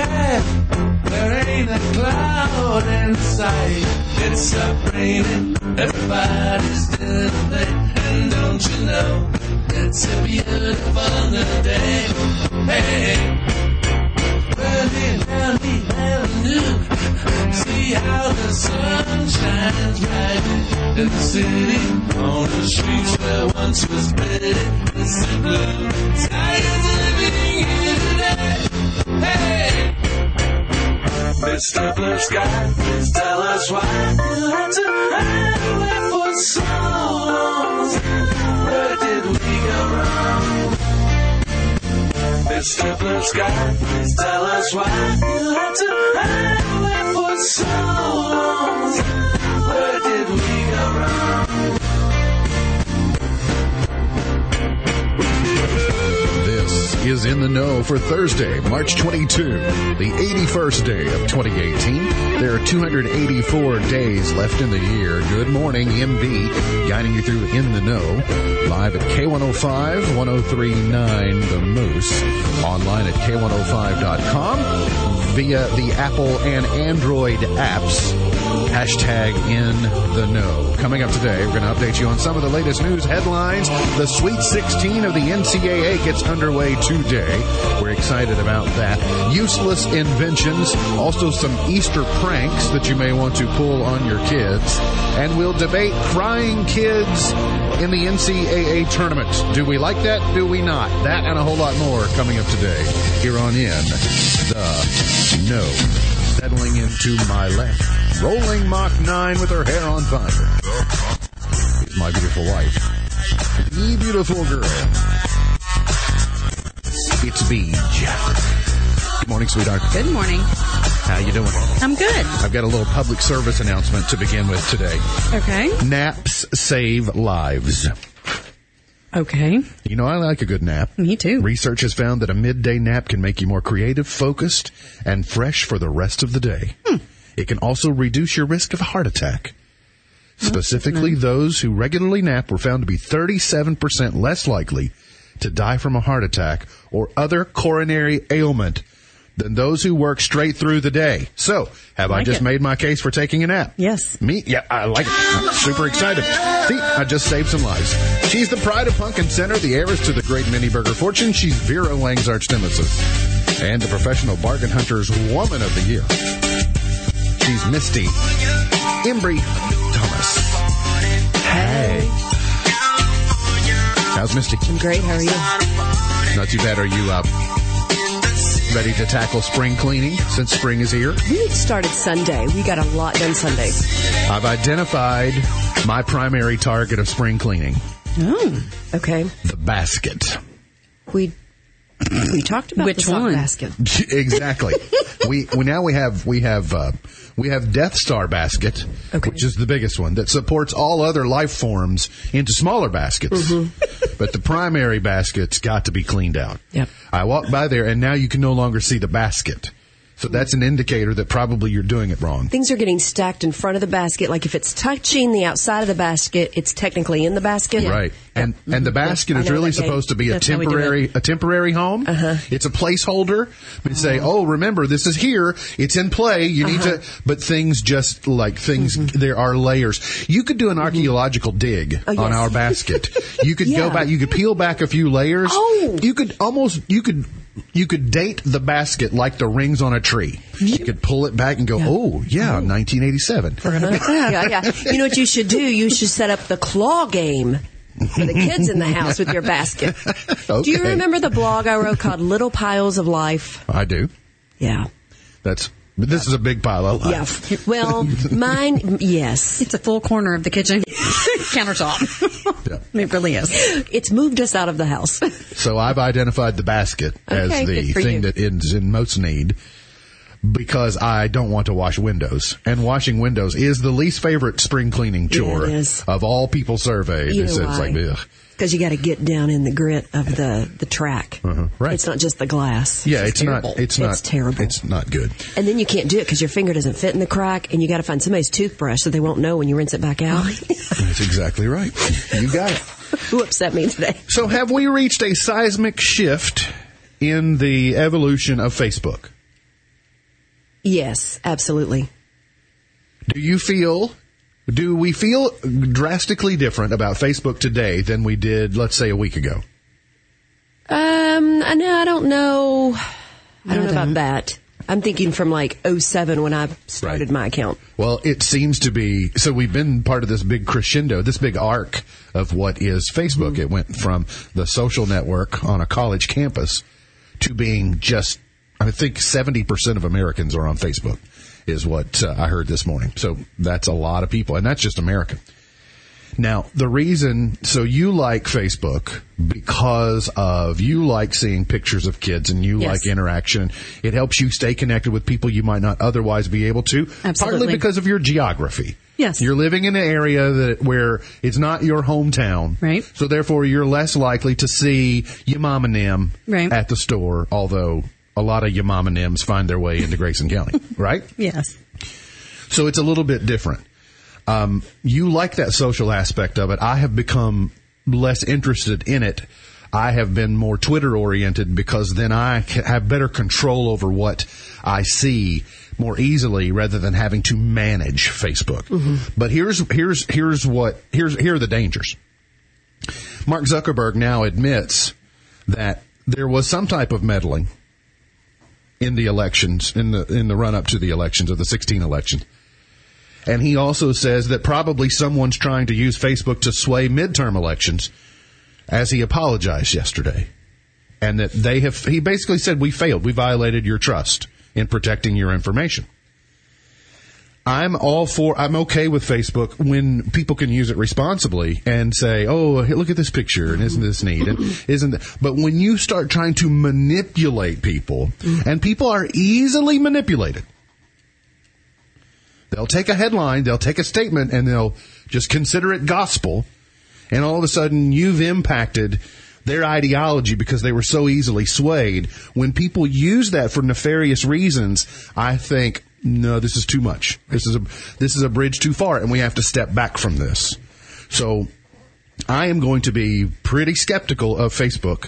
sky, there ain't a cloud in sight. It's up raining, everybody's doing a thing. And don't you know, it's a beautiful new day. Hey, running down the avenue, see how the sun shines bright in the city, on the streets where once was pretty. It's the blue sky is living here today. Hey, Mr. Blue Sky, please tell us why you had to hide away for so long. Where did we go wrong? Mr. Blue Sky, please tell us why you had to hide away for so long. Where did we go wrong? This is In the Know for Thursday, March 22, the 81st day of 2018. There are 284 days left in the year. Good morning, MB, guiding you through In the Know. Live at K105, 1039 The Moose. Online at K105.com. Via the Apple and Android apps. Hashtag In the Know. Coming up today, we're going to update you on some of the latest news headlines. The Sweet 16 of the NCAA gets underway today. We're excited about that. Useless inventions, also some Easter pranks that you may want to pull on your kids. And we'll debate crying kids in the NCAA tournament. Do we like that? Do we not? That and a whole lot more coming up today here on In the Know. Settling into my left, rolling Mach 9 with her hair on fire. Is my beautiful wife, the beautiful girl. It's Beej. Good morning, sweetheart. Good morning. How you doing? I'm good. I've got a little public service announcement to begin with today. Okay. Naps save lives. Okay. You know, I like a good nap. Me too. Research has found that a midday nap can make you more creative, focused, and fresh for the rest of the day. It can also reduce your risk of a heart attack. Specifically, those who regularly nap were found to be 37% less likely to die from a heart attack or other coronary ailment than those who work straight through the day. So, have I just made my case for taking a nap? Yes. Me? Yeah, I like it. I'm super excited. See, I just saved some lives. She's the pride of Pumpkin Center, the heiress to the great mini burger fortune. She's Vera Wang's arch nemesis and the professional bargain hunter's woman of the year. She's Misty Embry Thomas. Hey. How's Misty? I'm great. How are you? Not too bad. Are you ready to tackle spring cleaning since spring is here? We started Sunday. We got a lot done Sunday. I've identified my primary target of spring cleaning. Oh, okay. The basket. We talked about which the sock one? basket. Exactly. we have Death Star basket, which is the biggest one that supports all other life forms into smaller baskets. But the primary basket's got to be cleaned out. Yep. I walked by there, and now you can no longer see the basket. So that's an indicator that probably you're doing it wrong. Things are getting stacked in front of the basket. Like if it's touching the outside of the basket, it's technically in the basket. Right. And the basket is really supposed to be a temporary home. It's a placeholder. We say, oh, remember, this is here. It's in play. You need to, but things just like things, there are layers. You could do an archaeological dig on our basket. You could go back, you could peel back a few layers. Oh. You could date the basket like the rings on a tree. You could pull it back and go, 1987. Yeah. You know what you should do? You should set up the claw game for the kids in the house with your basket. Okay. Do you remember the blog I wrote called Little Piles of Life? I do. Yeah. This is a big pile of life. Yeah. Well, mine, yes. It's a full corner of the kitchen countertop. Yeah. It really is. It's moved us out of the house. So I've identified the basket as the thing that is in most need because I don't want to wash windows. And washing windows is the least favorite spring cleaning chore of all people surveyed. You know it's like, ugh. Because you got to get down in the grit of the track. Right. It's not just the glass. Yeah, it's not. terrible. It's terrible. It's not good. And then you can't do it because your finger doesn't fit in the crack, and you got to find somebody's toothbrush so they won't know when you rinse it back out. That's exactly right. You got it. Who upset me today? So have we reached a seismic shift in the evolution of Facebook? Yes, absolutely. Do we feel drastically different about Facebook today than we did, let's say, a week ago? I don't know. I don't know about that. I'm thinking from like 2007 when I started my account. Well, it seems to be, so we've been part of this big crescendo, this big arc of what is Facebook. It went from the social network on a college campus to being just, I think 70% of Americans are on Facebook is what I heard this morning. So that's a lot of people, and that's just America. Now, the reason, so you like Facebook because of you like seeing pictures of kids and you like interaction. It helps you stay connected with people you might not otherwise be able to. Absolutely. Partly because of your geography. Yes. You're living in an area where it's not your hometown. Right. So therefore, you're less likely to see your mom and them at the store, although a lot of your mom and thems find their way into Grayson County, right? Yes. So it's a little bit different. You like that social aspect of it. I have become less interested in it. I have been more Twitter oriented because then I have better control over what I see more easily rather than having to manage Facebook. But here are the dangers. Mark Zuckerberg now admits that there was some type of meddling in the elections, in the run up to the elections of the 2016 election. And he also says that probably someone's trying to use Facebook to sway midterm elections, as he apologized yesterday. And that he basically said, we failed. We violated your trust in protecting your information. I'm okay with Facebook when people can use it responsibly and say, oh, look at this picture and isn't this neat? And but when you start trying to manipulate people, and people are easily manipulated, they'll take a headline, they'll take a statement, and they'll just consider it gospel. And all of a sudden, you've impacted their ideology because they were so easily swayed. When people use that for nefarious reasons, I think, no, this is too much. This is a bridge too far, and we have to step back from this. So I am going to be pretty skeptical of Facebook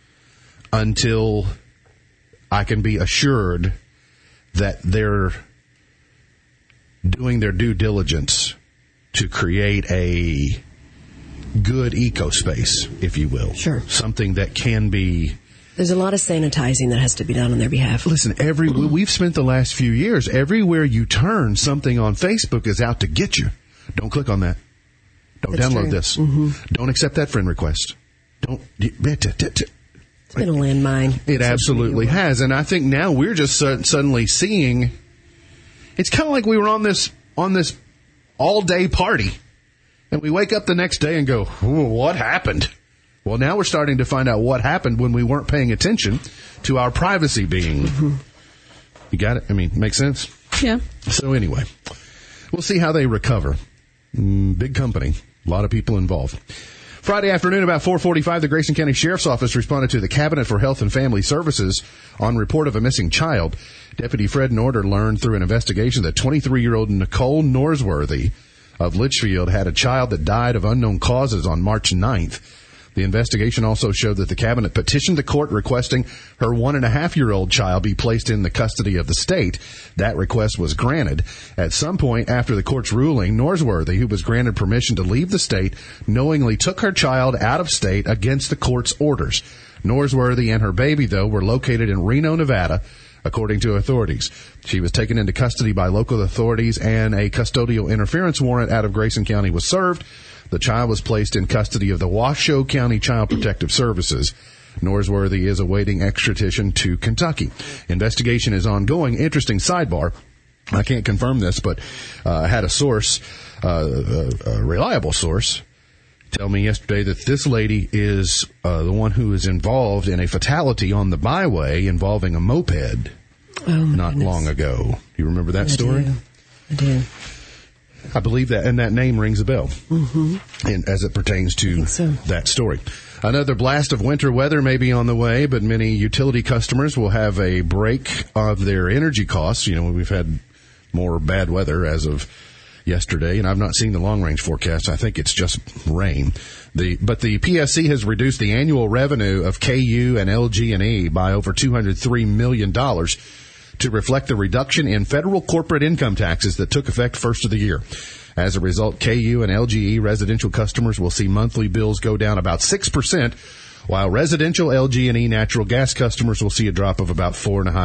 until I can be assured that they're doing their due diligence to create a good ecospace, if you will. Sure. Something that can be... There's a lot of sanitizing that has to be done on their behalf. Listen, we've spent the last few years, everywhere you turn, something on Facebook is out to get you. Don't click on that. Don't download this. Don't accept that friend request. It's been a landmine. It absolutely has. And I think now we're just suddenly seeing... It's kind of like we were on this all-day party, and we wake up the next day and go, what happened? Well, now we're starting to find out what happened when we weren't paying attention to our privacy being... You got it? I mean, makes sense? Yeah. So anyway, we'll see how they recover. Big company, a lot of people involved. Friday afternoon, about 4:45, the Grayson County Sheriff's Office responded to the Cabinet for Health and Family Services on report of a missing child. Deputy Fred Norder learned through an investigation that 23-year-old Nicole Norsworthy of Litchfield had a child that died of unknown causes on March 9th. The investigation also showed that the Cabinet petitioned the court requesting her 1.5-year-old child be placed in the custody of the state. That request was granted. At some point after the court's ruling, Norsworthy, who was granted permission to leave the state, knowingly took her child out of state against the court's orders. Norsworthy and her baby, though, were located in Reno, Nevada, according to authorities. She was taken into custody by local authorities, and a custodial interference warrant out of Grayson County was served. The child was placed in custody of the Washoe County Child Protective Services. Norsworthy is awaiting extradition to Kentucky. Investigation is ongoing. Interesting sidebar. I can't confirm this, but I had a source, a reliable source, tell me yesterday that this lady is the one who is involved in a fatality on the byway involving a moped not long ago. You remember that story? I do. I believe that, and that name rings a bell and as it pertains to that story. Another blast of winter weather may be on the way, but many utility customers will have a break of their energy costs. You know, we've had more bad weather as of yesterday, and I've not seen the long-range forecast. I think it's just rain. But the PSC has reduced the annual revenue of KU and LG&E by over $203 million to reflect the reduction in federal corporate income taxes that took effect first of the year. As a result, KU and LGE residential customers will see monthly bills go down about 6%, while residential LG&E natural gas customers will see a drop of about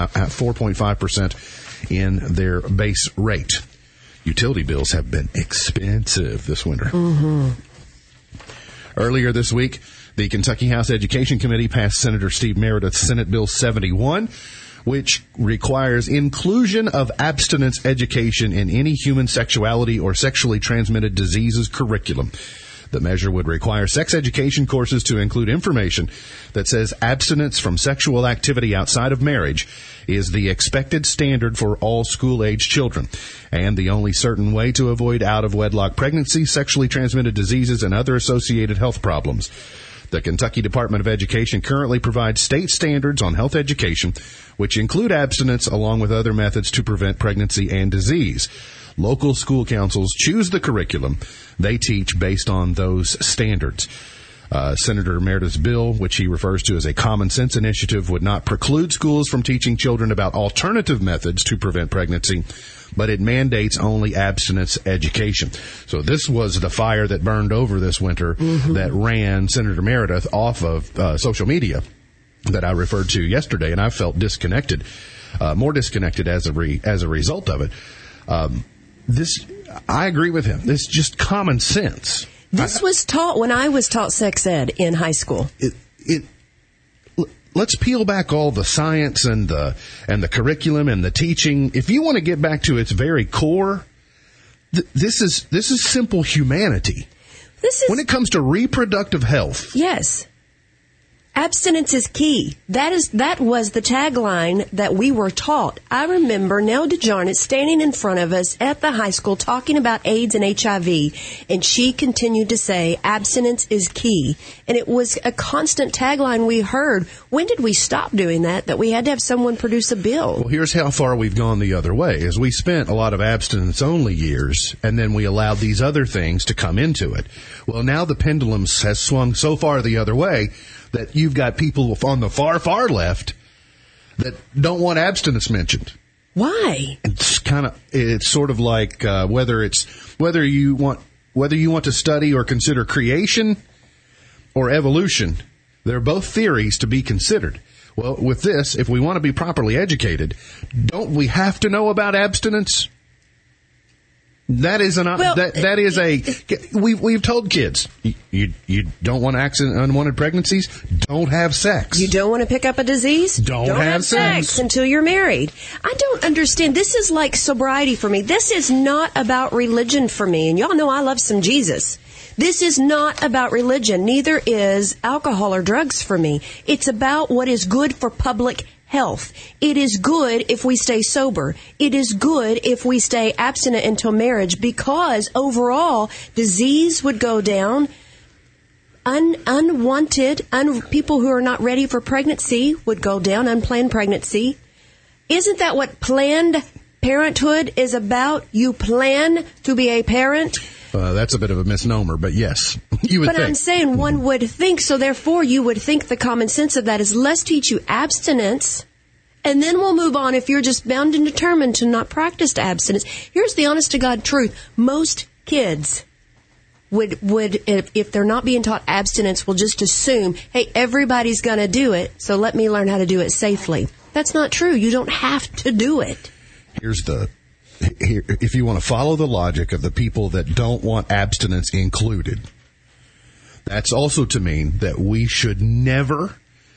4.5% in their base rate. Utility bills have been expensive this winter. Mm-hmm. Earlier this week, the Kentucky House Education Committee passed Senator Steve Meredith's Senate Bill 71, which requires inclusion of abstinence education in any human sexuality or sexually transmitted diseases curriculum. The measure would require sex education courses to include information that says abstinence from sexual activity outside of marriage is the expected standard for all school-age children, and the only certain way to avoid out-of-wedlock pregnancy, sexually transmitted diseases, and other associated health problems. The Kentucky Department of Education currently provides state standards on health education, which include abstinence along with other methods to prevent pregnancy and disease. Local school councils choose the curriculum they teach based on those standards. Senator Meredith's bill, which he refers to as a common sense initiative, would not preclude schools from teaching children about alternative methods to prevent pregnancy, but it mandates only abstinence education. So this was the fire that burned over this winter that ran Senator Meredith off of social media that I referred to yesterday, and I felt disconnected, more disconnected as a result of it. I agree with him. This is just common sense. This was taught when I was taught sex ed in high school. Let's peel back all the science and the curriculum and the teaching. If you want to get back to its very core, this is simple humanity. When it comes to reproductive health. Yes. Abstinence is key. That was the tagline that we were taught. I remember Nell DeJarnett standing in front of us at the high school talking about AIDS and HIV, and she continued to say, abstinence is key. And it was a constant tagline we heard. When did we stop doing that we had to have someone produce a bill? Well, here's how far we've gone the other way, is we spent a lot of abstinence-only years, and then we allowed these other things to come into it. Well, now the pendulum has swung so far the other way that you've got people on the far, far left that don't want abstinence mentioned. Why? It's sort of like whether you want to study or consider creation or evolution. They're both theories to be considered. Well, with this, if we want to be properly educated, don't we have to know about abstinence? We've told kids, you don't want unwanted pregnancies, don't have sex. You don't want to pick up a disease? Don't have sex until you're married. I don't understand. This is like sobriety for me. This is not about religion for me. And y'all know I love some Jesus. This is not about religion. Neither is alcohol or drugs for me. It's about what is good for public health. It is good if we stay sober. It is good if we stay abstinent until marriage, because overall disease would go down. Unwanted, people who are not ready for pregnancy would go down, unplanned pregnancy. Isn't that what Planned Parenthood is about? You plan to be a parent. That's a bit of a misnomer, but yes, you would think. But I'm saying one would think, so therefore you would think the common sense of that is let's teach you abstinence, and then we'll move on if you're just bound and determined to not practice abstinence. Here's the honest to God truth. Most kids would if they're not being taught abstinence, will just assume, hey, everybody's going to do it, so let me learn how to do it safely. That's not true. You don't have to do it. If you want to follow the logic of the people that don't want abstinence included, that's also to mean that we should never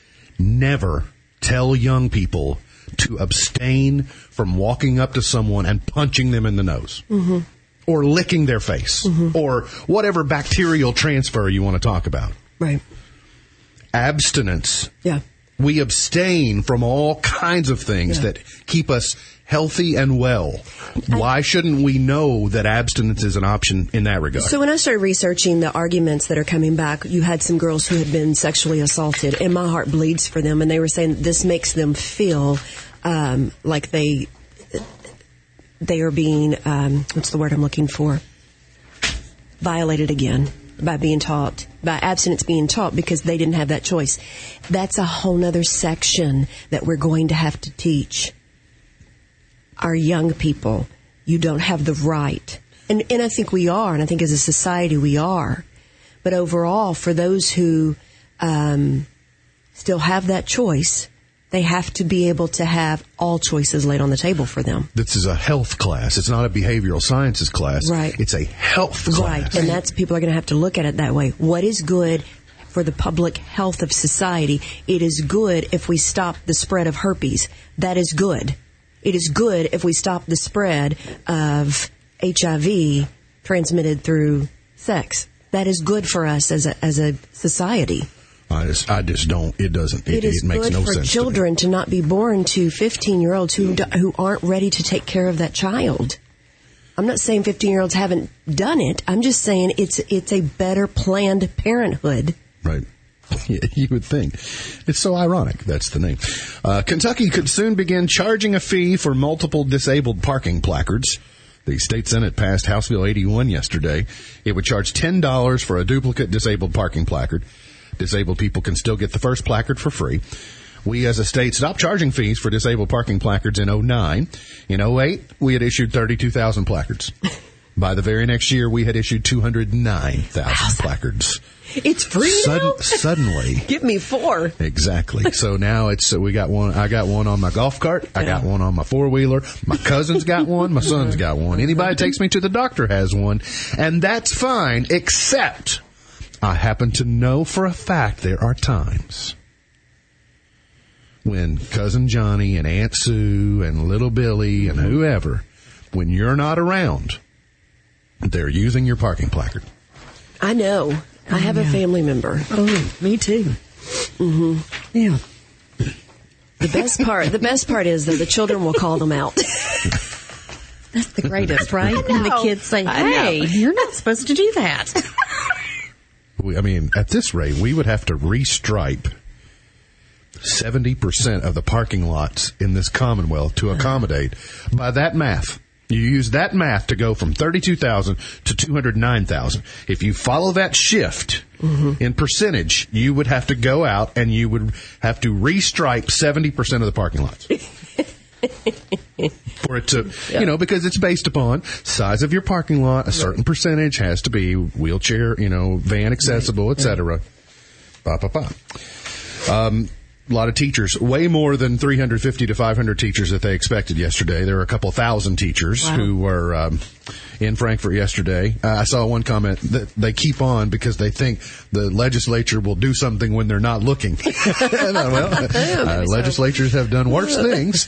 tell young people to abstain from walking up to someone and punching them in the nose, or licking their face, or whatever bacterial transfer you want to talk about. Right. Abstinence. Yeah. We abstain from all kinds of things that keep us healthy and well. Why shouldn't we know that abstinence is an option in that regard? So when I started researching the arguments that are coming back, you had some girls who had been sexually assaulted, and my heart bleeds for them, and they were saying that this makes them feel like they are being, what's the word I'm looking for? Violated again by being taught, by abstinence being taught, because they didn't have that choice. That's a whole nother section that we're going to have to teach. our young people, you don't have the right. And I think we are, and I think as a society we are. But overall, for those who still have that choice, they have to be able to have all choices laid on the table for them. This is a health class. It's not a behavioral sciences class. Right. It's a health class. Right, and that's, people are going to have to look at it that way. What is good for the public health of society? It is good if we stop the spread of herpes. That is good. It is good if we stop the spread of HIV transmitted through sex. That is good for us as a society. I just don't. It doesn't. It is makes good no for sense children to not be born to 15-year-olds who aren't ready to take care of that child. I'm not saying 15-year-olds haven't done it. I'm just saying it's a better planned parenthood. Right. You would think. It's so ironic. That's the name. Kentucky could soon begin charging a fee for multiple disabled parking placards. The state Senate passed House Bill 81 yesterday. It would charge $10 for a duplicate disabled parking placard. Disabled people can still get the first placard for free. We as a state stopped charging fees for disabled parking placards in 2009. In 2008, we had issued 32,000 placards. By the very next year, we had issued 209,000 placards. It's free now? Suddenly. Give me 4. Exactly. So now we got one. I got one on my golf cart. I got one on my 4-wheeler. My cousin's got one. My son's got one. Anybody takes me to the doctor has one. And that's fine, except I happen to know for a fact there are times when Cousin Johnny and Aunt Sue and Little Billy and whoever, when you're not around, they're using your parking placard. I know. I have a family member. Oh, me too. Mm-hmm. Yeah. The best part is that the children will call them out. That's the greatest, right? And the kids say, hey, you're not supposed to do that. I mean, at this rate, we would have to restripe 70% of the parking lots in this Commonwealth to accommodate. By that math, you use that math to go from 32,000 to 209,000. If you follow that shift in percentage, you would have to go out and you would have to restripe 70% of the parking lots. For it to, because it's based upon size of your parking lot, a certain percentage has to be wheelchair, van accessible, etc. A lot of teachers, way more than 350 to 500 teachers that they expected yesterday. There were a couple thousand teachers who were in Frankfort yesterday. I saw one comment that they keep on because they think the legislature will do something when they're not looking. Legislatures have done worse things.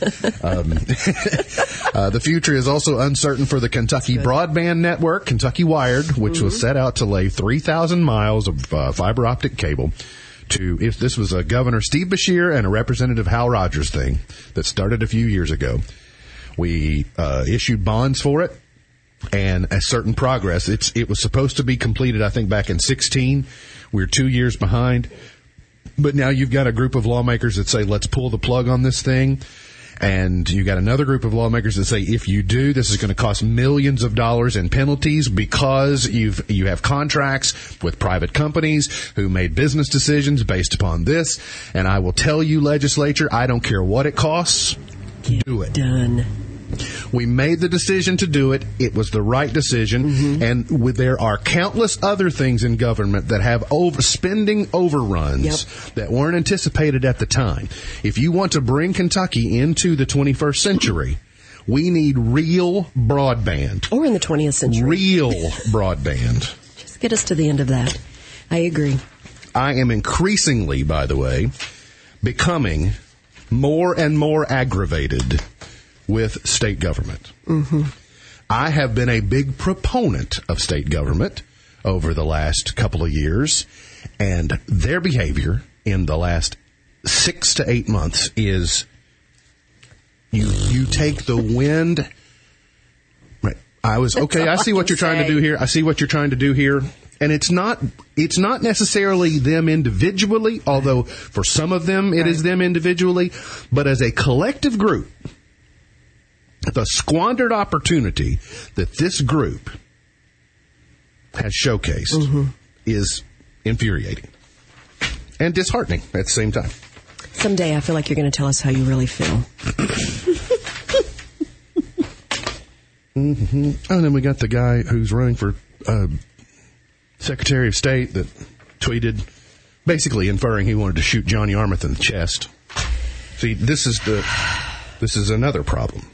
The future is also uncertain for the Kentucky broadband network, Kentucky Wired, which was set out to lay 3,000 miles of fiber optic cable. If this was a Governor Steve Beshear and a Representative Hal Rogers thing that started a few years ago. We issued bonds for it and a certain progress. It was supposed to be completed, I think, back in 2016. We're 2 years behind. But now you've got a group of lawmakers that say, let's pull the plug on this thing. And you got another group of lawmakers that say, if you do, this is going to cost millions of dollars in penalties because you have contracts with private companies who made business decisions based upon this. And I will tell you, legislature, I don't care what it costs. Do it. Done. We made the decision to do it. It was the right decision. And there are countless other things in government that have spending overruns that weren't anticipated at the time. If you want to bring Kentucky into the 21st century, we need real broadband. Or in the 20th century. Real broadband. Just get us to the end of that. I agree. I am increasingly, by the way, becoming more and more aggravated with state government. I have been a big proponent of state government over the last couple of years, and their behavior in the last 6 to 8 months is you take the wind. Right. I see what you're trying to do here. I see what you're trying to do here. And it's not necessarily them individually, although for some of them it is them individually, but as a collective group. The squandered opportunity that this group has showcased is infuriating and disheartening at the same time. Someday I feel like you're going to tell us how you really feel. Mm-hmm. And then we got the guy who's running for Secretary of State that tweeted basically inferring he wanted to shoot John Yarmuth in the chest. See, this is another problem.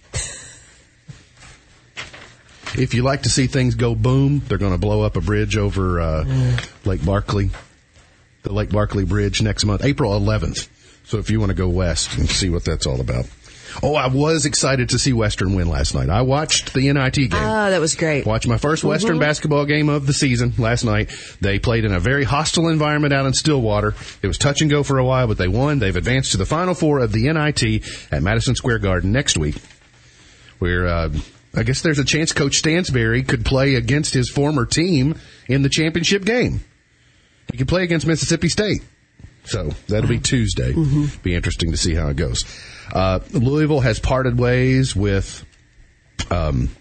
If you like to see things go boom, they're going to blow up a bridge over Lake Barkley, the Lake Barkley Bridge next month, April 11th. So if you want to go west and see what that's all about. Oh, I was excited to see Western win last night. I watched the NIT game. Oh, that was great. Watched my first Western basketball game of the season last night. They played in a very hostile environment out in Stillwater. It was touch and go for a while, but they won. They've advanced to the Final Four of the NIT at Madison Square Garden next week, where I guess there's a chance Coach Stansberry could play against his former team in the championship game. He could play against Mississippi State. So that'll be Tuesday. Be interesting to see how it goes. Louisville has parted ways with David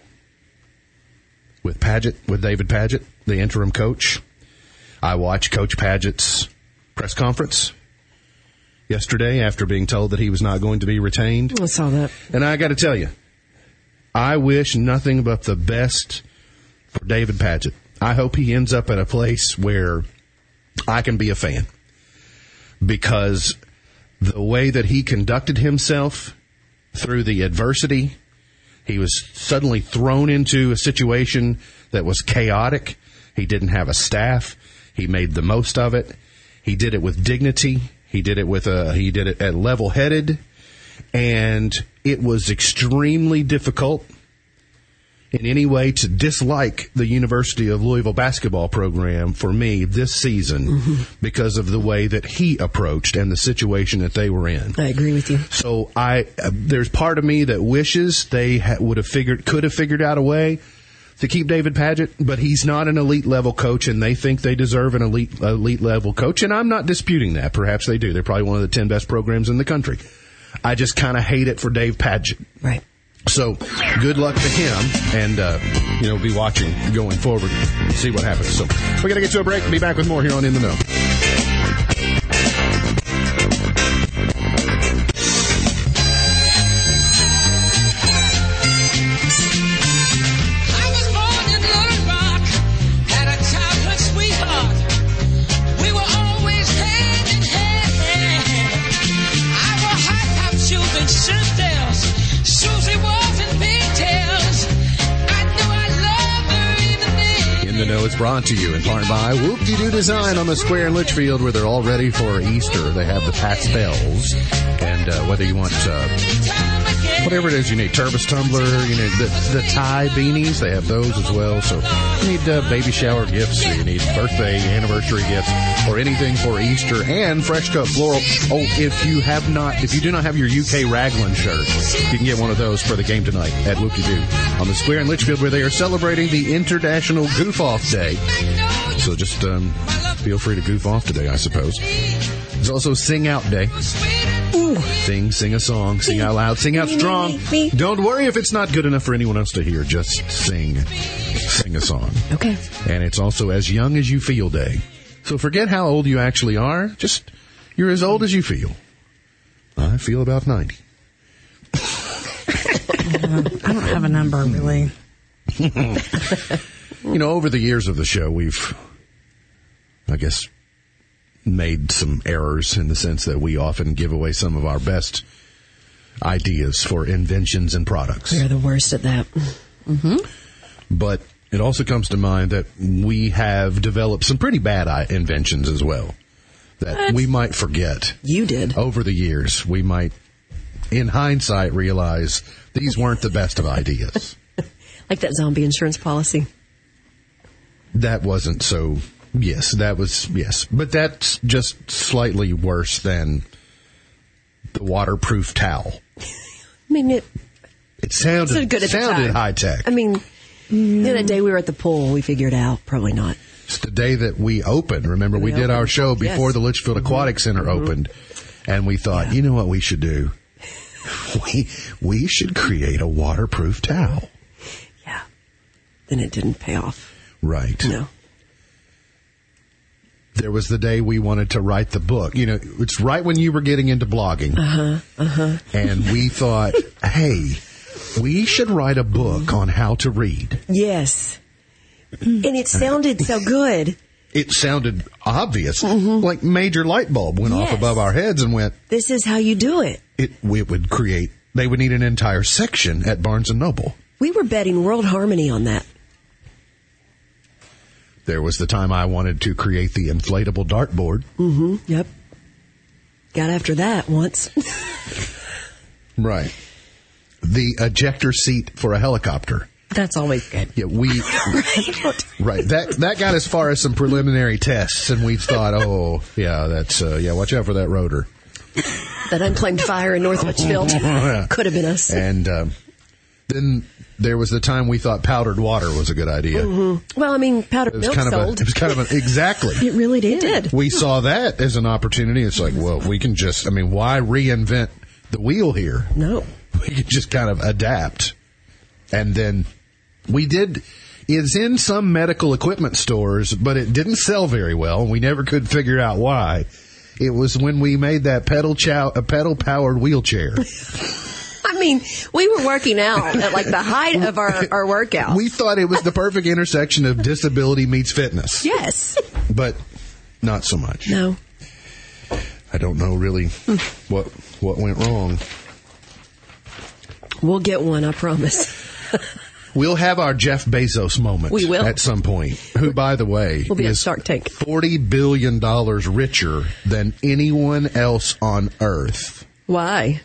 Padgett, the interim coach. I watched Coach Padgett's press conference yesterday after being told that he was not going to be retained. I saw that. And I got to tell you, I wish nothing but the best for David Padgett. I hope he ends up at a place where I can be a fan. Because the way that he conducted himself through the adversity, he was suddenly thrown into a situation that was chaotic. He didn't have a staff. He made the most of it. He did it with dignity. He did it at level-headed. And it was extremely difficult in any way to dislike the University of Louisville basketball program for me this season because of the way that he approached and the situation that they were in. I agree with you. So there's part of me that wishes they could have figured out a way to keep David Padgett, but he's not an elite level coach, and they think they deserve an elite level coach, and I'm not disputing that. Perhaps they do. They're probably one of the 10 best programs in the country. I just kind of hate it for Dave Padgett. Right. So, good luck to him, and, be watching going forward, see what happens. So, we're going to get to a break and be back with more here on In the Know. It's brought to you in part by Whoop-de-Doo Design on the Square in Litchfield, where they're all ready for Easter. They have the pastels, and whether you want whatever it is you need, turbis tumbler, the tie beanies, they have those as well. So you need baby shower gifts, or you need birthday, anniversary gifts, or anything for Easter, and fresh cut floral. Oh, if you do not have your UK Raglan shirt, you can get one of those for the game tonight at Whoop-de-Doo on the Square in Litchfield, where they are celebrating the International Goof Off Day. So just feel free to goof off today, I suppose. There's also Sing Out Day. Ooh. Sing a song, sing out loud, sing out strong. Don't worry if it's not good enough for anyone else to hear. Just sing a song. Okay. And it's also As Young as You Feel Day. So forget how old you actually are. Just, you're as old as you feel. I feel about 90. I don't have a number, really. Over the years of the show, we've, I guess, made some errors in the sense that we often give away some of our best ideas for inventions and products. We are the worst at that. Mm-hmm. But it also comes to mind that we have developed some pretty bad inventions as well that we might forget. You did. Over the years, we might, in hindsight, realize these weren't the best of ideas. Like that zombie insurance policy. That wasn't so... Yes, but that's just slightly worse than the waterproof towel. I mean, it sounded good at sounded high tech. I mean, the day we were at the pool, we figured out probably not. It's the day that we opened. Remember, we did our show before the Litchfield Aquatic Center opened, and we thought, you know what we should do? We should create a waterproof towel. Yeah. Then it didn't pay off. Right. No. There was the day we wanted to write the book. It's right when you were getting into blogging. And we thought, hey, we should write a book on how to read. Yes. And it sounded so good. It sounded obvious, like major light bulb went off above our heads and went, this is how you do it. We would create, they would need an entire section at Barnes & Noble. We were betting World Harmony on that. There was the time I wanted to create the inflatable dartboard. Yep. Got after that once. Right. The ejector seat for a helicopter. That's always good. Yeah, right. That got as far as some preliminary tests, and we thought, that's watch out for that rotor. That unclaimed fire in North Litchfield could have been us. And then there was the time we thought powdered water was a good idea. Well, I mean, powdered milk sold. It was kind of exactly. It really did. It did. We saw that as an opportunity. It's like, well, we can just, why reinvent the wheel here? No. We can just kind of adapt. And then we did. It's in some medical equipment stores, but it didn't sell very well, and we never could figure out why. It was when we made that pedal-powered wheelchair. We were working out at like the height of our workout. We thought it was the perfect intersection of disability meets fitness. Yes. But not so much. No. I don't know really what went wrong. We'll get one, I promise. We'll have our Jeff Bezos moment. We will. At some point. Who, by the way, will be is a Shark Tank. $40 billion richer than anyone else on Earth. Why?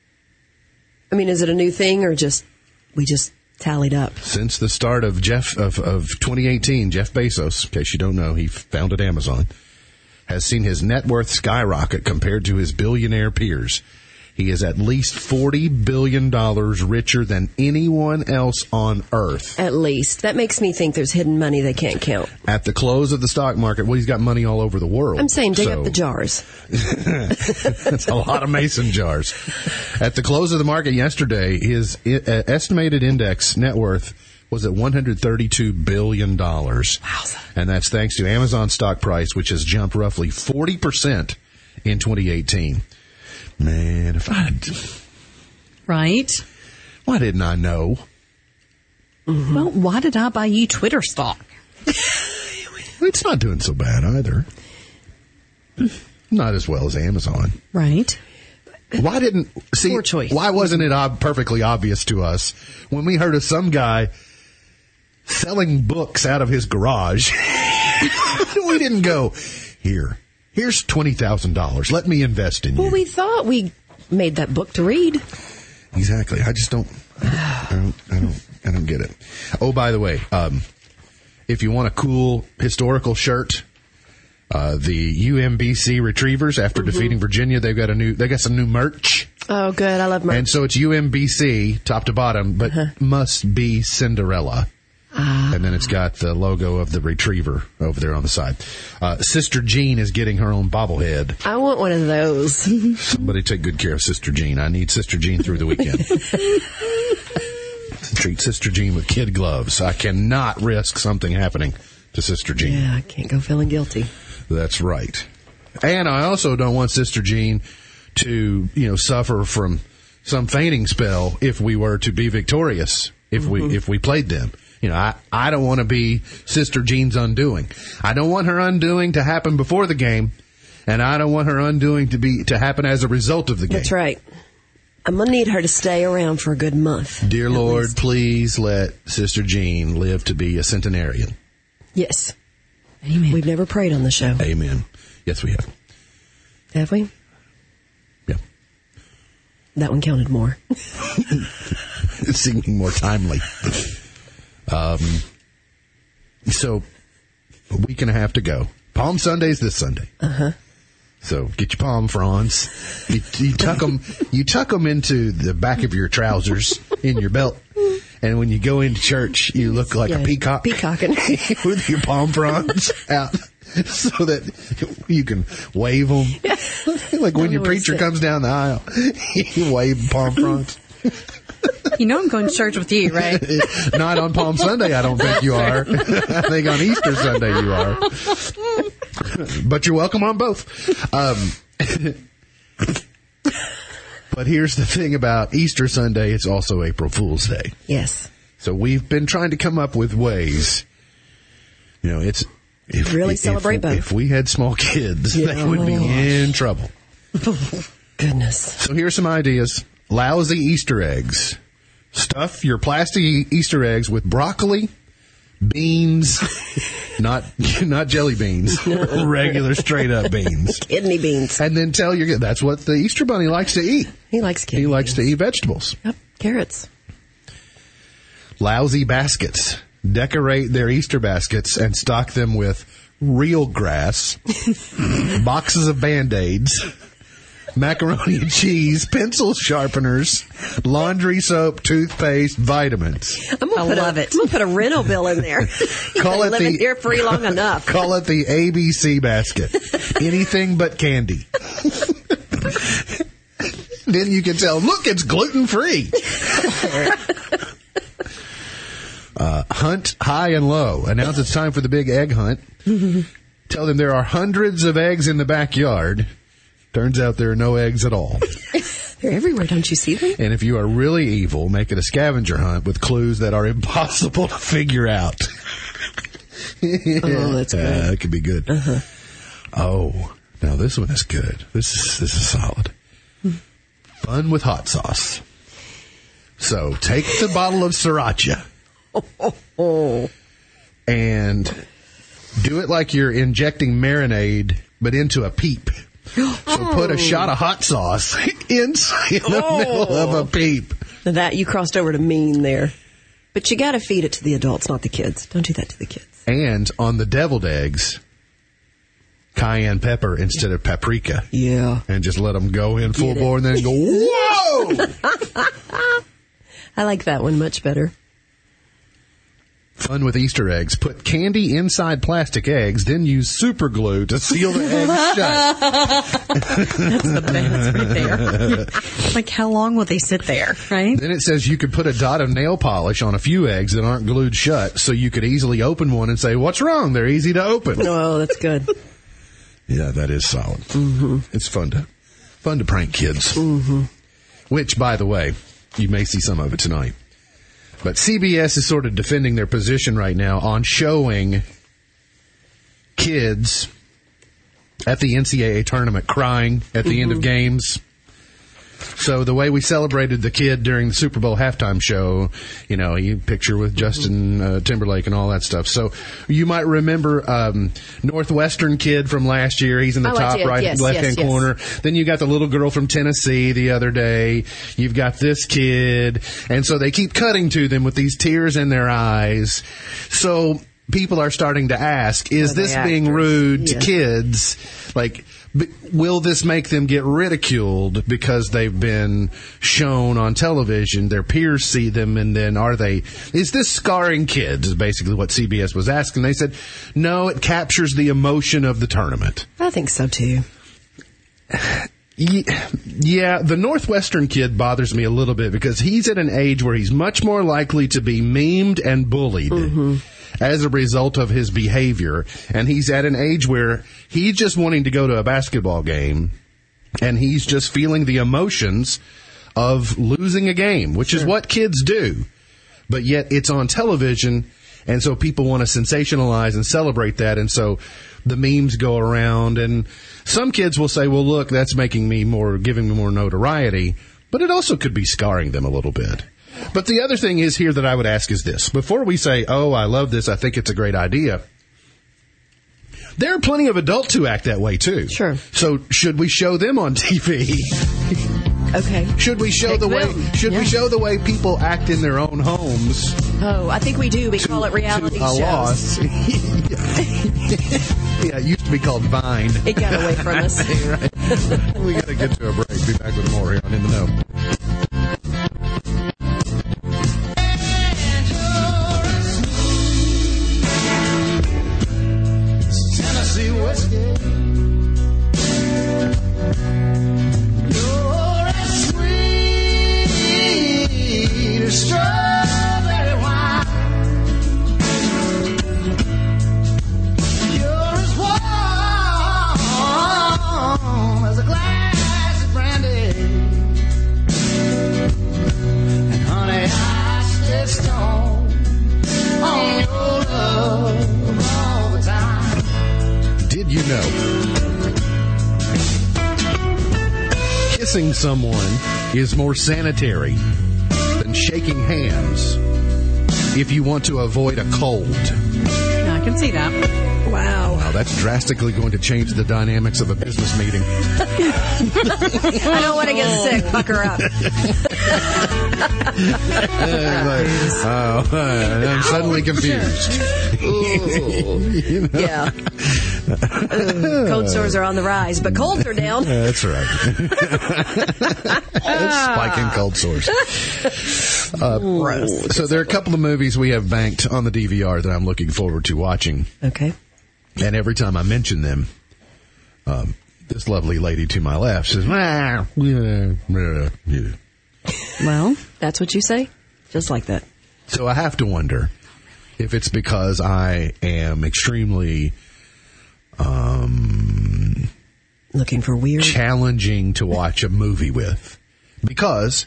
Is it a new thing or we just tallied up? Since the start of 2018, Jeff Bezos, in case you don't know, he founded Amazon, has seen his net worth skyrocket compared to his billionaire peers. He is at least $40 billion richer than anyone else on Earth. At least. That makes me think there's hidden money they can't count. At the close of the stock market, he's got money all over the world. I'm saying dig up the jars. That's a lot of mason jars. At the close of the market yesterday, his estimated index net worth was at $132 billion. Wowza. And that's thanks to Amazon's stock price, which has jumped roughly 40% in 2018. Man, Right? Why didn't I know? Well, why did I buy you Twitter stock? It's not doing so bad either. Not as well as Amazon. Right. Poor choice. Why wasn't it perfectly obvious to us when we heard of some guy selling books out of his garage? We didn't go, here's $20,000. Let me invest in you. Well, we thought we made that book to read. Exactly. I just don't. I don't get it. Oh, by the way, if you want a cool historical shirt, the UMBC Retrievers, after defeating Virginia, they got some new merch. Oh, good. I love merch. And so it's UMBC top to bottom, but must be Cinderella. And then it's got the logo of the Retriever over there on the side. Sister Jean is getting her own bobblehead. I want one of those. Somebody take good care of Sister Jean. I need Sister Jean through the weekend. Treat Sister Jean with kid gloves. I cannot risk something happening to Sister Jean. Yeah, I can't go feeling guilty. That's right. And I also don't want Sister Jean to, suffer from some fainting spell if we were to be victorious, if we played them. I don't want to be Sister Jean's undoing. I don't want her undoing to happen before the game, and I don't want her undoing to happen as a result of the game. That's right. I'm going to need her to stay around for a good month. Dear Lord, please let Sister Jean live to be a centenarian. Yes. Amen. We've never prayed on the show. Amen. Yes, we have. Have we? Yeah. That one counted more. It's seeming more timely. So a week and a half to go. Palm Sunday's this Sunday. So get your palm fronds. You tuck them into the back of your trousers in your belt. And when you go into church, you look like a peacock. Peacocking. With your palm fronds out so that you can wave them. Like when your preacher comes down the aisle, you wave palm fronds. I'm going to church with you, right? Not on Palm Sunday, I don't think you are. I think on Easter Sunday you are. But you're welcome on both. But here's the thing about Easter Sunday. It's also April Fool's Day. Yes. So we've been trying to come up with ways. Celebrate both. If we had small kids, they would be in trouble. Goodness. So here's some ideas. Lousy Easter eggs. Stuff your plastic Easter eggs with broccoli, beans, not jelly beans, regular straight up beans. Kidney beans. And then tell your that's what the Easter Bunny likes to eat. He likes kidney He likes beans. to eat vegetables. Yep, carrots. Lousy baskets. Decorate their Easter baskets and stock them with real grass, boxes of Band-Aids, macaroni and cheese, pencil sharpeners, laundry soap, toothpaste, vitamins. I love it. I'm going to put a rental bill in there. Call it living here free long enough. Call it the ABC basket. Anything but candy. Then you can tell, look, it's gluten-free. Hunt high and low. Announce it's time for the big egg hunt. Tell them there are hundreds of eggs in the backyard. Turns out there are no eggs at all. They're everywhere, don't you see them? And if you are really evil, make it a scavenger hunt with clues that are impossible to figure out. Oh, that's good. That could be good. Uh-huh. Oh, now this one is good. This is solid. Fun with hot sauce. So take the bottle of Sriracha and do it like you're injecting marinade, but into a peep. So put a shot of hot sauce in the middle of a peep. Now that you crossed over to mean there. But you got to feed it to the adults, not the kids. Don't do that to the kids. And on the deviled eggs, cayenne pepper instead of paprika. Yeah. And just let them go in full bore and then go, whoa! I like that one much better. Fun with Easter eggs. Put candy inside plastic eggs, then use super glue to seal the eggs shut. That's the best right there. Like, how long will they sit there, right? Then it says you could put a dot of nail polish on a few eggs that aren't glued shut, so you could easily open one and say, what's wrong? They're easy to open. Oh, that's good. Yeah, that is solid. Mm-hmm. It's fun to prank kids. Mm-hmm. Which, by the way, you may see some of it tonight. But CBS is sort of defending their position right now on showing kids at the NCAA tournament crying at the end of games. So the way we celebrated the kid during the Super Bowl halftime show, you picture with Justin Timberlake and all that stuff. So you might remember Northwestern kid from last year. He's in the top left-hand corner. Then you got the little girl from Tennessee the other day. You've got this kid. And so they keep cutting to them with these tears in their eyes. So people are starting to ask, is this being rude to kids? Like, will this make them get ridiculed because they've been shown on television, their peers see them, and then is this scarring kids, is basically what CBS was asking. They said, no, it captures the emotion of the tournament. I think so, too. Yeah, the Northwestern kid bothers me a little bit because he's at an age where he's much more likely to be memed and bullied as a result of his behavior. And he's at an age where he's just wanting to go to a basketball game and he's just feeling the emotions of losing a game, which is what kids do. But yet it's on television, and so people want to sensationalize and celebrate that, and so the memes go around, and some kids will say, well, look, that's giving me more notoriety, but it also could be scarring them a little bit. But the other thing is here that I would ask is this. Before we say, oh, I love this, I think it's a great idea, there are plenty of adults who act that way, too. Sure. So should we show them on TV? Okay. Should we show we show the way people act in their own homes? Oh, I think we do. We call it reality shows. Loss. Yeah, it used to be called Vine. It got away from us. Right. We got to get to a break. Be back with more here on In the Know. Tennessee whiskey. You're as sweet as strawberry wine. You're as warm as a glass of brandy. kissing someone is more sanitary than shaking hands if you want to avoid a cold. I can see that. Wow. Wow, that's drastically going to change the dynamics of a business meeting. I don't want to get sick. Pucker up. I'm suddenly confused. Yeah. Cold sores are on the rise, but colds are down. That's right. Spiking cold sores. So there are a couple of movies we have banked on the DVR that I'm looking forward to watching. Okay. And every time I mention them, this lovely lady to my left says, well, that's what you say? Just like that. So I have to wonder if it's because I am extremely looking for weird, challenging to watch a movie with. Because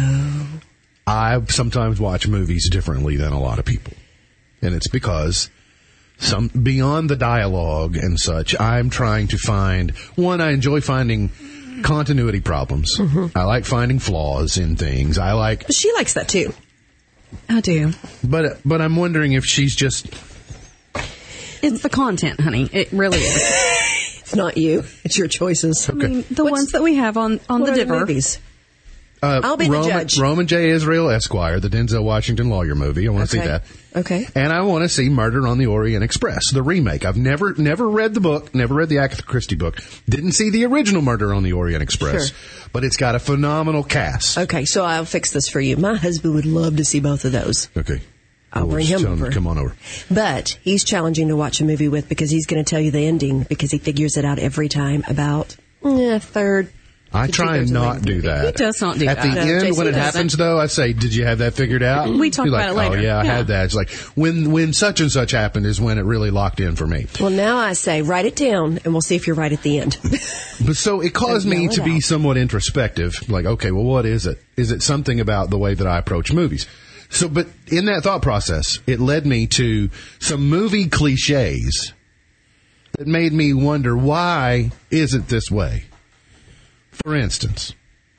I sometimes watch movies differently than a lot of people. And it's because beyond the dialogue and such, I'm trying to find, one, I enjoy finding continuity problems. Mm-hmm. I like finding flaws in things. She likes that too. I do. But I'm wondering if she's just... It's the content, honey. It really is. It's not you. It's your choices. Okay. I mean, the ones that we have on the Diver. Movies? I'll be the judge. Roman J. Israel Esquire, the Denzel Washington lawyer movie. I want to see that. Okay. And I want to see Murder on the Orient Express, the remake. I've never read the book, never read the Agatha Christie book. Didn't see the original Murder on the Orient Express. Sure. But it's got a phenomenal cast. Okay, so I'll fix this for you. My husband would love to see both of those. Okay. I'll bring him over. Come on over. But he's challenging to watch a movie with because he's going to tell you the ending because he figures it out every time about third. I try and not do that. He does not do that. At the end, when it happens, though, I say, did you have that figured out? We talk about it later. Oh, yeah, I had that. It's like, when such and such happened is when it really locked in for me. Well, now I say, write it down, and we'll see if you're right at the end. But so it caused me to be somewhat introspective. Like, okay, well, what is it? Is it something about the way that I approach movies? So, but in that thought process, it led me to some movie cliches that made me wonder, why is it this way? For instance,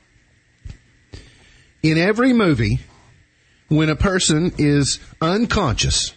in every movie, when a person is unconscious,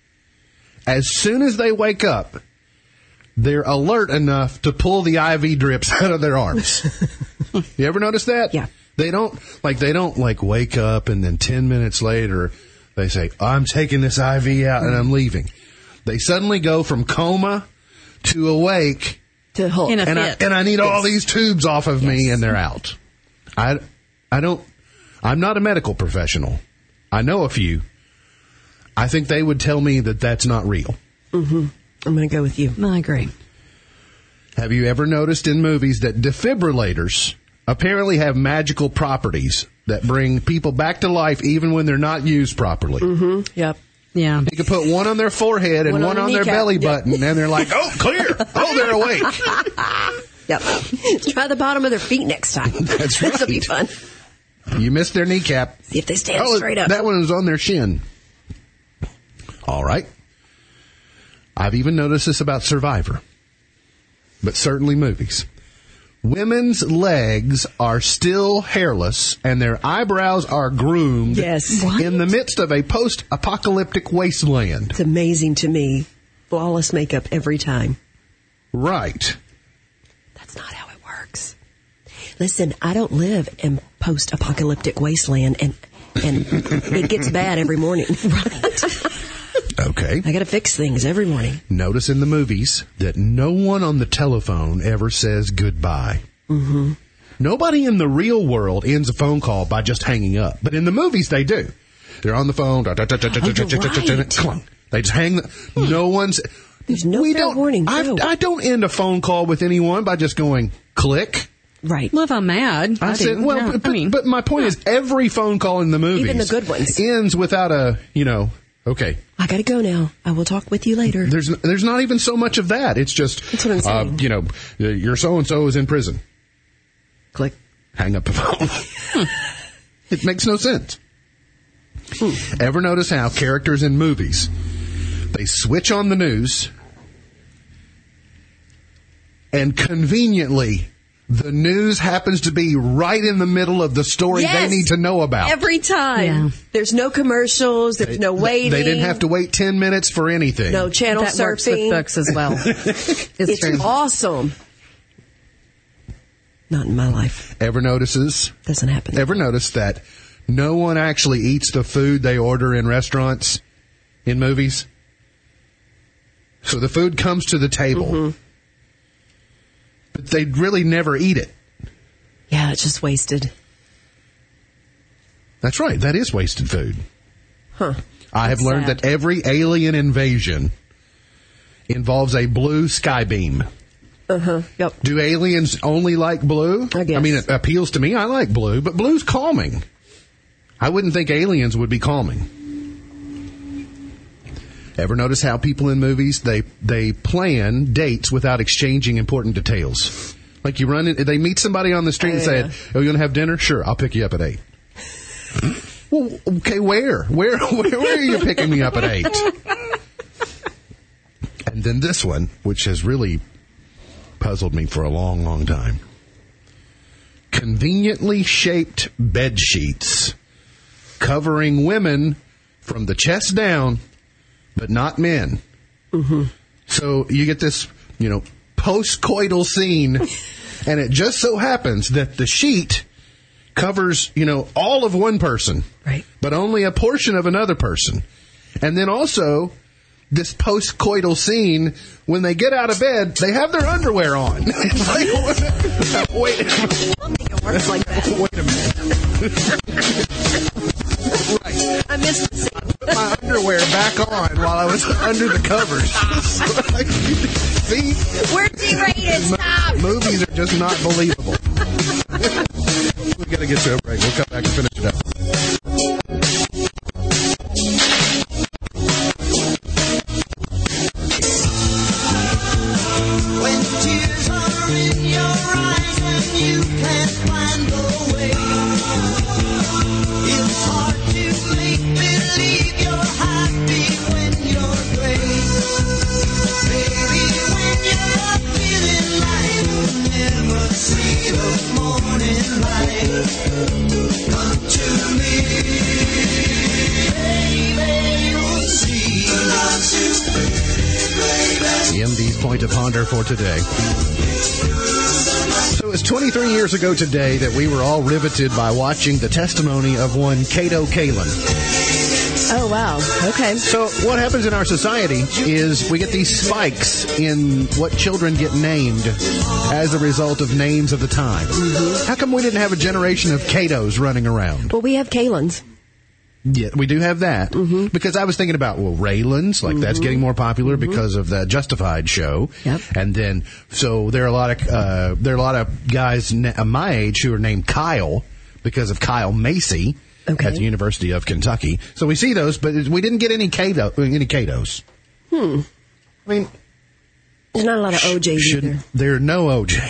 as soon as they wake up, they're alert enough to pull the IV drips out of their arms. You ever notice that? Yeah. They don't wake up and then 10 minutes later they say, I'm taking this IV out and I'm leaving. They suddenly go from coma to awake to Hulk. And I need all these tubes off of me, and they're out. I'm not a medical professional. I know a few. I think they would tell me that that's not real. Mm-hmm. I'm going to go with you. I agree. Have you ever noticed in movies that defibrillators apparently have magical properties that bring people back to life even when they're not used properly? Mm-hmm. Yep. Yeah. You can put one on their forehead and one on their belly button, and they're like, oh, clear. Oh, they're awake. Yep. Try the bottom of their feet next time. That's right. This'll be fun. You missed their kneecap. See if they stand straight up. That one was on their shin. All right. I've even noticed this about Survivor, but certainly movies. Women's legs are still hairless and their eyebrows are groomed in the midst of a post-apocalyptic wasteland. It's amazing to me. Flawless makeup every time. Right. That's not how it works. Listen, I don't live in post-apocalyptic wasteland and it gets bad every morning. Right. Okay. I got to fix things every morning. Notice in the movies that no one on the telephone ever says goodbye. Mm-hmm. Nobody in the real world ends a phone call by just hanging up. But in the movies, they do. They're on the phone. They just hang. No one's... There's no fair warning. I don't end a phone call with anyone by just going, click. Right. Well, if I'm mad, I said, well, but my point is every phone call in the movies, even the good ones, ends without a, okay. I got to go now. I will talk with you later. There's not even so much of that. It's just, that's what I'm saying. Your so-and-so is in prison. Click. Hang up the phone. It makes no sense. Ever notice how characters in movies, they switch on the news and conveniently the news happens to be right in the middle of the story they need to know about. Every time. Yeah. There's no commercials. There's no waiting. They didn't have to wait 10 minutes for anything. No channel that surfing. Works with books as well. It's true. Awesome. Not in my life. Ever notice that no one actually eats the food they order in restaurants, in movies? So the food comes to the table, but they really never eat it. Yeah, it's just wasted. That's right. That is wasted food. Huh. I have learned that every alien invasion involves a blue sky beam. Yep. Do aliens only like blue? I guess. I mean, it appeals to me. I like blue, but blue's calming. I wouldn't think aliens would be calming. Ever notice how people in movies, they plan dates without exchanging important details? Like they meet somebody on the street and say, "Are you going to have dinner?" "Sure, I'll pick you up at 8. Well, okay, where are you picking me up at 8? And then this one, which has really puzzled me for a long, long time. Conveniently shaped bed sheets covering women from the chest down, but not men. So you get this, post-coital scene, and it just so happens that the sheet covers, all of one person, right, but only a portion of another person. And then also, this post-coital scene, when they get out of bed, they have their underwear on. It's like, wait a minute. I don't think it works like that. Wait a minute. Right. I missed the scene. I put my underwear back on while I was under the covers. See? We're G-rated. Stop. Movies are just not believable. We got to get to a break. We'll come back and finish it up. When tears are in your eyes and you can't find the way, it's hard to make believe you're happy when you're gray. Baby, when you're not feeling like you'll never see the morning light, come to me, baby, you'll see. MD's Point of Ponder for today. So it's 23 years ago today that we were all riveted by watching the testimony of one Kato Kaelin. Oh, wow. Okay. So what happens in our society is we get these spikes in what children get named as a result of names of the time. How come we didn't have a generation of Katos running around? Well, we have Kaylins. Yeah, we do have that. Because I was thinking about, Raylan's, like that's getting more popular because of the Justified show. Yep. And then, so there are a lot of guys my age who are named Kyle because of Kyle Macy at the University of Kentucky. So we see those, but we didn't get any Katos. I mean, there's not a lot of OJs either. There are no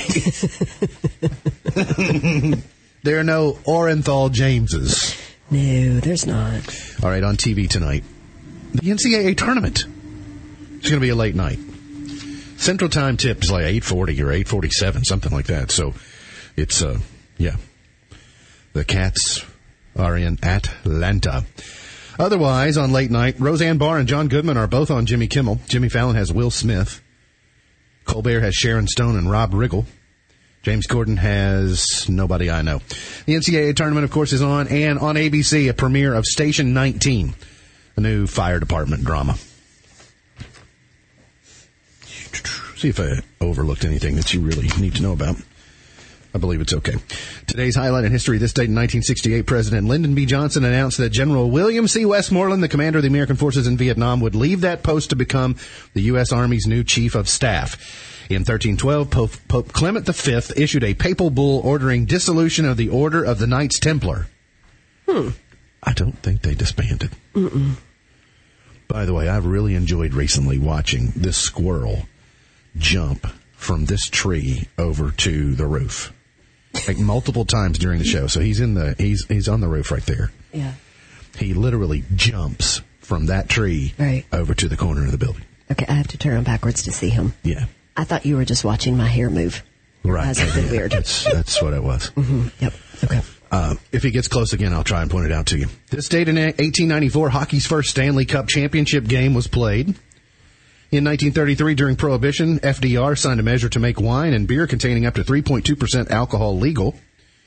OJs. There are no Orenthal Jameses. No, there's not. All right, on TV tonight, the NCAA tournament. It's going to be a late night. Central Time tip is like 8:40 or 8:47, something like that. So it's, the Cats are in Atlanta. Otherwise, on late night, Roseanne Barr and John Goodman are both on Jimmy Kimmel. Jimmy Fallon has Will Smith. Colbert has Sharon Stone and Rob Riggle. James Corden has nobody I know. The NCAA tournament, of course, is on, and on ABC, a premiere of Station 19, a new fire department drama. See if I overlooked anything that you really need to know about. I believe it's okay. Today's highlight in history, this date in 1968, President Lyndon B. Johnson announced that General William C. Westmoreland, the commander of the American forces in Vietnam, would leave that post to become the U.S. Army's new chief of staff. In 1312, Pope Clement V issued a papal bull ordering dissolution of the Order of the Knights Templar. I don't think they disbanded. By the way, I've really enjoyed recently watching this squirrel jump from this tree over to the roof, like multiple times during the show. So he's on the roof right there. Yeah. He literally jumps from that tree over to the corner of the building. Okay, I have to turn backwards to see him. Yeah. I thought you were just watching my hair move. Right. Has been weird. That's what it was. Mm-hmm. Yep. Okay. If he gets close again, I'll try and point it out to you. This date in 1894, hockey's first Stanley Cup championship game was played. In 1933, during Prohibition, FDR signed a measure to make wine and beer containing up to 3.2% alcohol legal.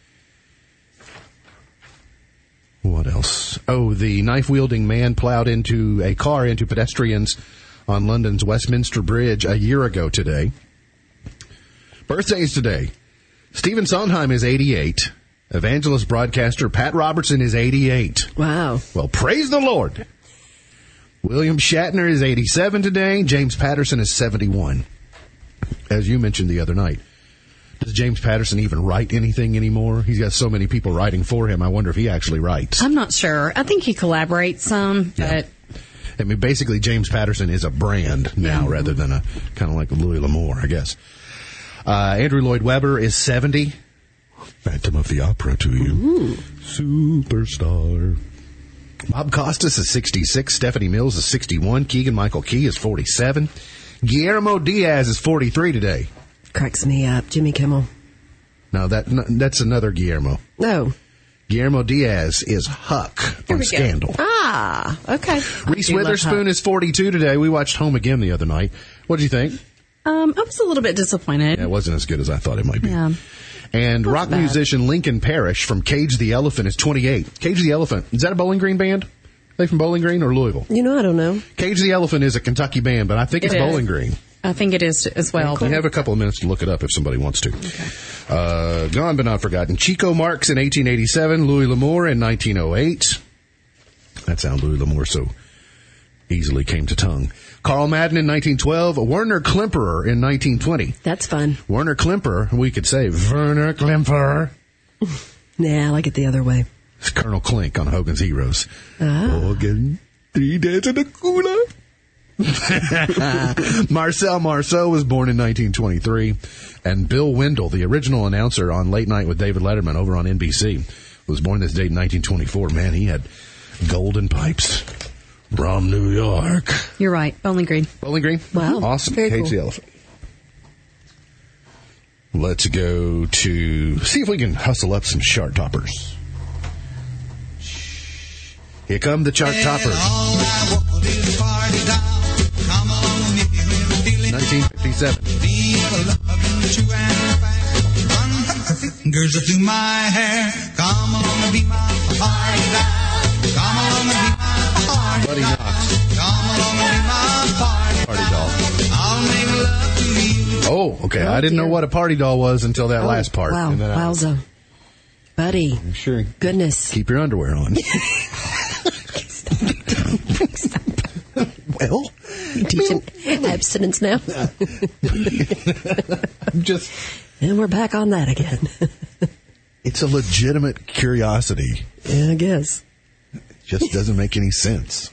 What else? Oh, the knife-wielding man plowed into a car into pedestrians on London's Westminster Bridge a year ago today. Birthdays today. Stephen Sondheim is 88. Evangelist broadcaster Pat Robertson is 88. Wow. Well, praise the Lord. William Shatner is 87 today. James Patterson is 71. As you mentioned the other night, does James Patterson even write anything anymore? He's got so many people writing for him. I wonder if he actually writes. I'm not sure. I think he collaborates some, but... I mean, basically, James Patterson is a brand now rather than a kind of like Louis L'Amour, I guess. Andrew Lloyd Webber is 70. Phantom of the Opera to you. Ooh. Superstar. Bob Costas is 66. Stephanie Mills is 61. Keegan-Michael Key is 47. Guillermo Diaz is 43 today. Cracks me up. Jimmy Kimmel. No, that's another Guillermo. No. Guillermo Diaz is Huck from Scandal. Ah, okay. Reese Witherspoon is 42 today. We watched Home Again the other night. What did you think? I was a little bit disappointed. Yeah, it wasn't as good as I thought it might be. Yeah. And rock musician Lincoln Parrish from Cage the Elephant is 28. Cage the Elephant, is that a Bowling Green band? Are they from Bowling Green or Louisville? You know, I don't know. Cage the Elephant is a Kentucky band, but I think it's Bowling Green. I think it is as well. We have a couple of minutes to look it up if somebody wants to. Okay. Gone but not forgotten. Chico Marx in 1887. Louis L'Amour in 1908. That's how Louis L'Amour so easily came to tongue. Carl Madden in 1912. Werner Klemperer in 1920. That's fun. Werner Klemperer, we could say Werner Klemperer. Nah, I like it the other way. It's Colonel Klink on Hogan's Heroes. Hogan, 3 days in the cooler. Marcel Marceau was born in 1923. And Bill Wendell, the original announcer on Late Night with David Letterman over on NBC, was born this date in 1924. Man, he had golden pipes from New York. You're right. Bowling Green. Bowling Green? Wow. Awesome. Very Cage cool. the Elephant. Let's go to see if we can hustle up some chart toppers. Here come the chart toppers. 1957. Fingers through my hair. Come along and be my party doll. Come along and be my party Buddy Knox. Come along and be my Party doll. I'll make love to you. Oh, okay. I didn't know what a party doll was until that last part. Wow. And then Wowza. Buddy. Sure. Goodness. Keep your underwear on. Well, Teaching abstinence now. just. And we're back on that again. It's a legitimate curiosity. Yeah, I guess. It just doesn't make any sense.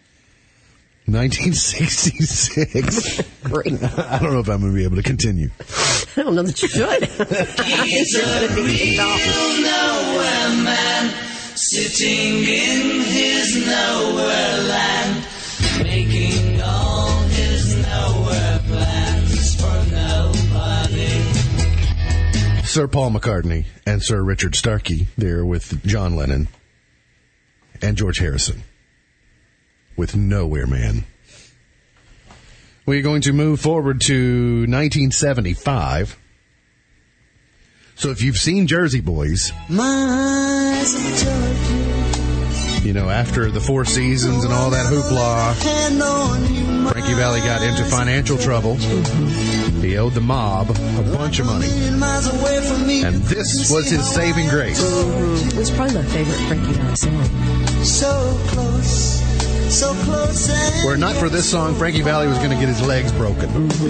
1966. Great. I don't know if I'm going to be able to continue. I don't know that you should. He's a real nowhere man, sitting in his nowhere land, making all his nowhere plans for nobody. Sir Paul McCartney and Sir Richard Starkey there with John Lennon and George Harrison with Nowhere Man. We're going to move forward to 1975. So if you've seen Jersey Boys, you know, after the 4 seasons and all that hoopla, Frankie Valli got into financial trouble. He owed the mob a bunch of money. And this was his saving grace. It was probably my favorite Frankie Valli song. So close, so close. Were it not for this song, Frankie Valli was going to get his legs broken.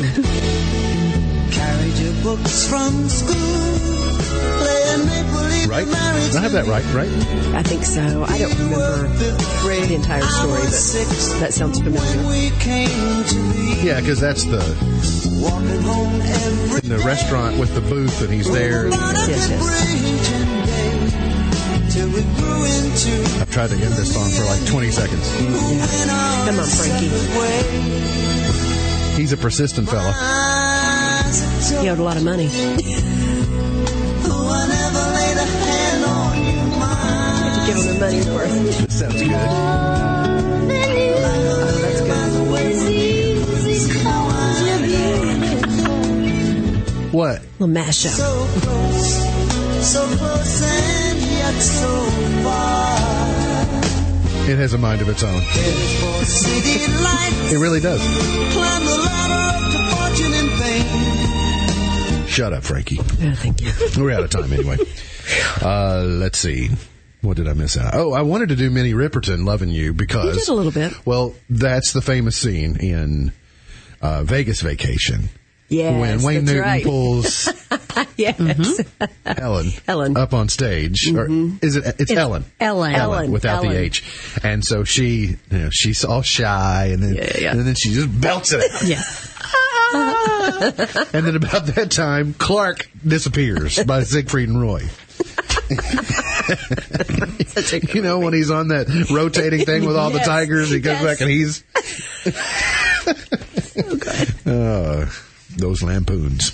Carried your books from school, playing make-believe. Right? Did I have that right? I think so. I don't remember the entire story, but that sounds familiar. We came to be Yeah, because that's walking home every in the restaurant with the booth, and he's there. Yes. till we grew into I've tried to end this song for like 20 seconds. Come on, Frankie. He's a persistent fella. He owed a lot of money. little mashup. So close and yet so far. It has a mind of its own. It really does. Climb the ladder up to fortune and fame. Shut up, Frankie. Yeah, thank you. We're out of time anyway. Let's see. What did I miss out? Oh, I wanted to do Minnie Riperton, Loving You, because... You did a little bit. Well, that's the famous scene in Vegas Vacation. Yes, when Wayne that's Newton right. pulls Yes. Helen up on stage. Or is it? It's Ellen. Ellen. Without the H. And so she's all shy, and then she just belts it out. Yeah. And then about that time, Clark disappears by Siegfried and Roy. You know, when he's on that rotating thing with all the tigers, he goes back and he's... So good. Those lampoons.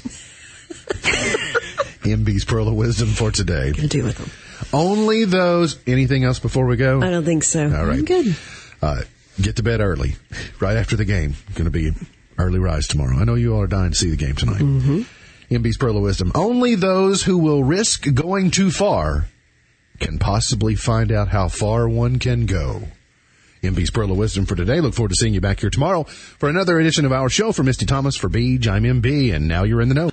MB's Pearl of Wisdom for today. Gonna do with them. Only those... Anything else before we go? I don't think so. All right. I'm good. Get to bed early, right after the game. Going to be early rise tomorrow. I know you all are dying to see the game tonight. MB's Pearl of Wisdom. Only those who will risk going too far can possibly find out how far one can go. MB's Pearl of Wisdom for today. Look forward to seeing you back here tomorrow for another edition of our show. For Misty Thomas, for Beej, I'm MB, and now you're in the know.